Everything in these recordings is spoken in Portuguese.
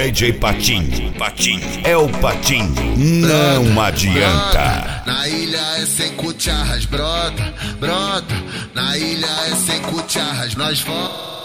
DJ Patinho, é o Patinho, não adianta. Na ilha é sem cucharras, brota. Na ilha é sem cucharras, nós vamos.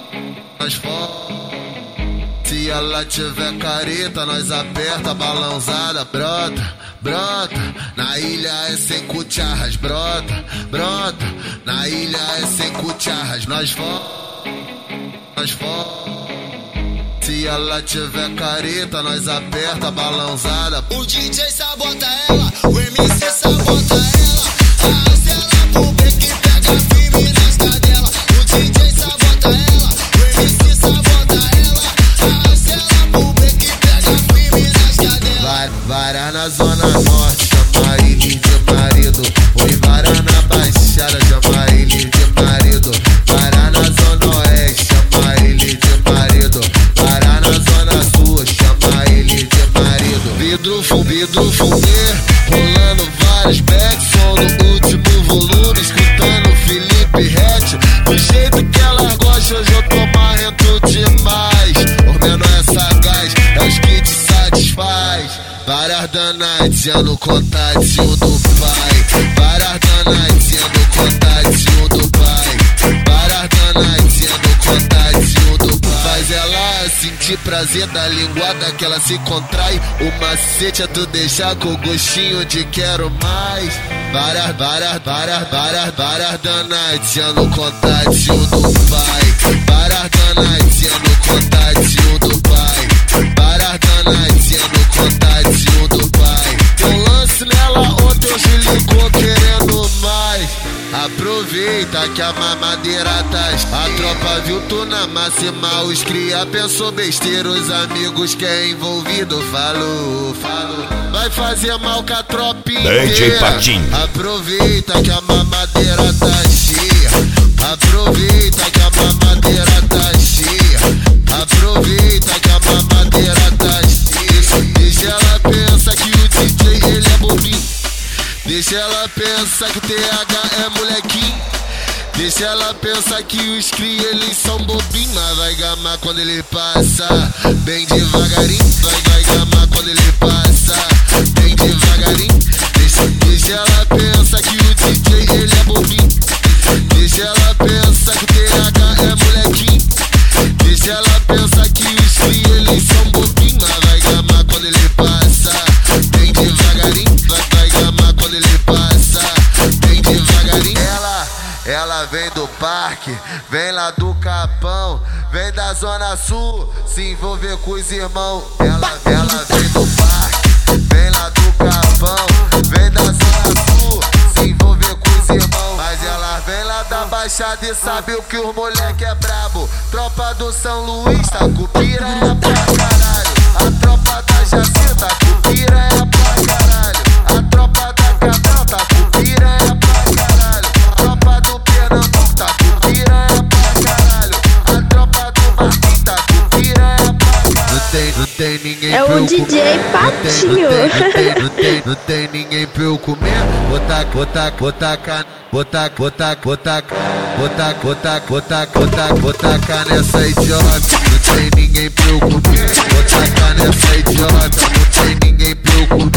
Se ela tiver careta, nós aperta a balãozada, brota. Na ilha é sem cucharras, brota. Na ilha é sem cucharras, nós vamos. Se ela tiver careta, nós aperta a balãozada. O DJ sabota ela, o MC sabota ela. Arrasta ela pro break e pega firme nas cadelas. O DJ sabota ela, o MC sabota ela. Arrasta ela pro break e pega firme nas cadelas. Vara na zona norte, chama ele de marido. Oi, vara na baixada, chama ele de marido. Vara na zona oeste, chama ele de marido. Vara na zona sul, chama ele de marido. Vidro fumê, rolando vários backs, som no último volume, escutando Felipe Rett. Do jeito que ela gosta, hoje eu tô marrento demais. O menor é sagaz, é os que te satisfaz. Várias danadinhas no contatinho do pai. Várias danadinhas no contatinho do pai. Várias danadinhas no contatinho do pai. Faz ela sentir prazer da linguada que ela se contrai. O macete é tu deixar com gostinho de quero mais. Várias danadinhas no contatinho do pai. Várias danadinhas no contatinho do pai. Várias danadinhas no contatinho do pai. Eu lance nela ontem, hoje ligou querendo mais. Aproveita que a mamadeira tá. A tropa viu tu na máxima. Os cria pensou besteira. Os amigos que é envolvido falou. Vai fazer mal com a tropinha. DJ Patinho. Aproveita que a mamadeira tá cheia. Aproveita que a mamadeira tá cheia. Aproveita que a mamadeira tá cheia. Deixa ela pensar que o DJ ele é bobinho. Deixa ela pensar que o TH é molequinho. Deixa ela pensar que os cria eles são bobinhos. Mas vai gamar quando ele passa bem devagarinho. Vai gamar quando ele passa bem devagarinho. Deixa ela pensar que o DJ ele é bobinho. Deixa ela pensar que o TH é molequinho. Deixa ela pensar que os cria eles são bobinhos. Mas vai gamar quando ele passa bem devagarinho. Vai gamar quando ele passa bem devagarinho. Ela vem do parque, vem lá do Capão, vem da Zona Sul, se envolver com os irmãos. Ela vem do parque, vem lá do Capão, vem da Zona Sul, se envolver com os irmãos. Mas ela vem lá da Baixada e sabe o que os moleque é brabo. Tropa do São Luís, tá com piranha pra caralho. A tropa da Jacinta, com piranha pra caralho. A tropa da Cabrão, tá com piranha pra caralho. A tropa do Pernambuco, tá com piranha pra caralho. A tropa do Marquinhos, tá com piranha pra caralho. Não tem ninguém é o DJ Patinho. Não tem ninguém pra eu comer. Botacar nessa idiota. Não tem ninguém pra eu comer. Botacar nessa idiota. Não tem ninguém pra eu comer.